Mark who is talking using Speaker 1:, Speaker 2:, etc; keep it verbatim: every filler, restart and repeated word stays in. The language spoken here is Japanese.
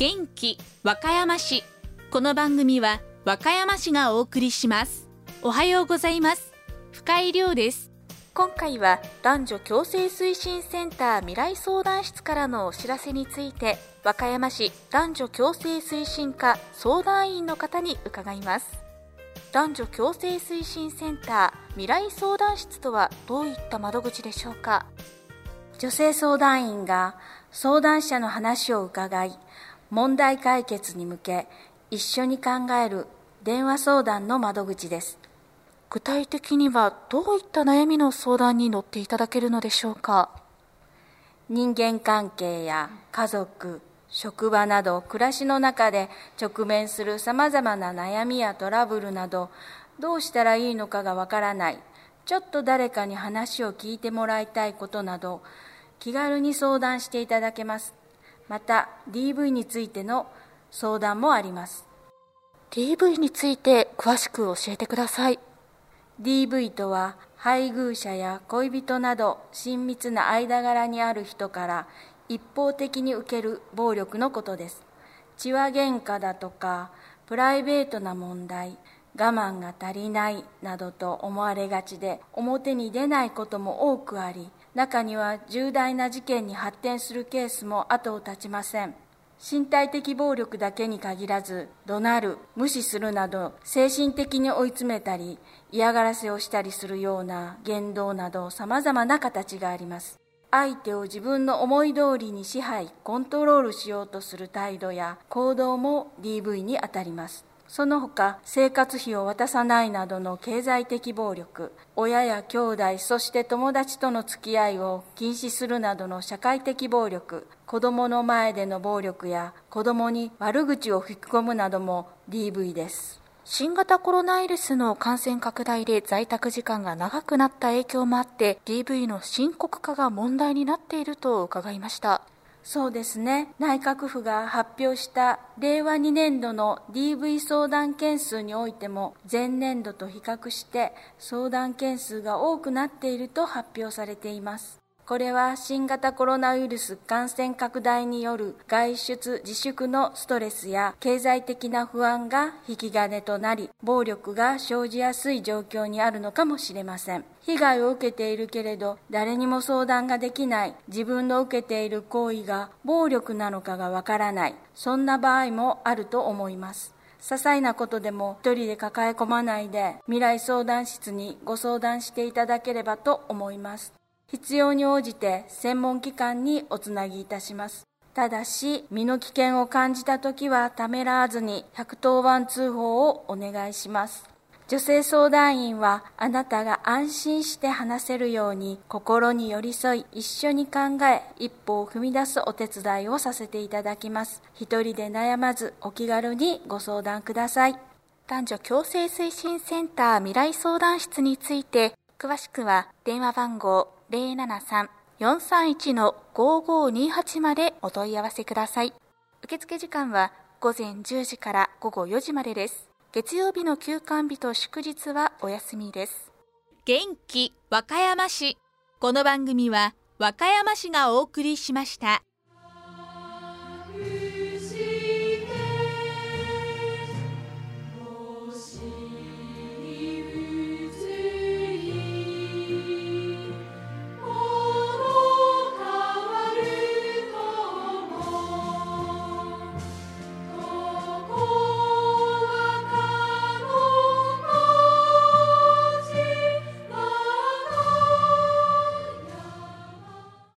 Speaker 1: 元気和歌山市。この番組は和歌山市がお送りします。おはようございます。深井亮です。今回は男女共生推進センター未来相談室からのお知らせについて、和歌山市男女共生推進課相談員の方に伺います。男女共生推進センター未来相談室とはどういった窓口でしょうか。
Speaker 2: 女性相談員が相談者の話を伺い、問題解決に向け一緒に考える電話相談の窓口です。
Speaker 1: 具体的にはどういった悩みの相談に乗っていただけるのでしょうか。
Speaker 2: 人間関係や家族、職場など暮らしの中で直面するさまざまな悩みやトラブルなど、どうしたらいいのかがわからない、ちょっと誰かに話を聞いてもらいたいことなど、気軽に相談していただけます。また ディーブイ についての相談もあります。
Speaker 1: ディーブイ について詳しく教えてください。
Speaker 2: ディーブイ とは配偶者や恋人など親密な間柄にある人から一方的に受ける暴力のことです。血は喧嘩だとかプライベートな問題、我慢が足りないなどと思われがちで、表に出ないことも多くあり、中には重大な事件に発展するケースも後を絶ちません。身体的暴力だけに限らず、怒鳴る、無視するなど精神的に追い詰めたり嫌がらせをしたりするような言動など、様々な形があります。相手を自分の思い通りに支配、コントロールしようとする態度や行動も ディーブイ にあたります。その他、生活費を渡さないなどの経済的暴力、親や兄弟、そして友達との付き合いを禁止するなどの社会的暴力、子供の前での暴力や子供に悪口を吹き込むなども ディーブイ です。
Speaker 1: 新型コロナウイルスの感染拡大で在宅時間が長くなった影響もあって、 ディーブイ の深刻化が問題になっていると伺いました。
Speaker 2: そうですね。内閣府が発表したれいわにねんどの ディーブイ 相談件数においても、前年度と比較して相談件数が多くなっていると発表されています。これは新型コロナウイルス感染拡大による外出自粛のストレスや経済的な不安が引き金となり、暴力が生じやすい状況にあるのかもしれません。被害を受けているけれど誰にも相談ができない、自分の受けている行為が暴力なのかがわからない、そんな場合もあると思います。些細なことでも一人で抱え込まないで、未来相談室にご相談していただければと思います。必要に応じて専門機関におつなぎいたします。ただし、身の危険を感じたときはためらわずにひゃくとおばん通報をお願いします。女性相談員はあなたが安心して話せるように心に寄り添い、一緒に考え、一歩を踏み出すお手伝いをさせていただきます。一人で悩まずお気軽にご相談ください。
Speaker 1: 男女共生推進センター未来相談室について、詳しくは電話番号 ゼロななさん よんさんいち のごごにはち までお問い合わせください。受付時間はごぜんじゅうじからごごよじまでです。月曜日の休館日と祝日はお休みです。元気和歌山市。この番組は和歌山市がお送りしました。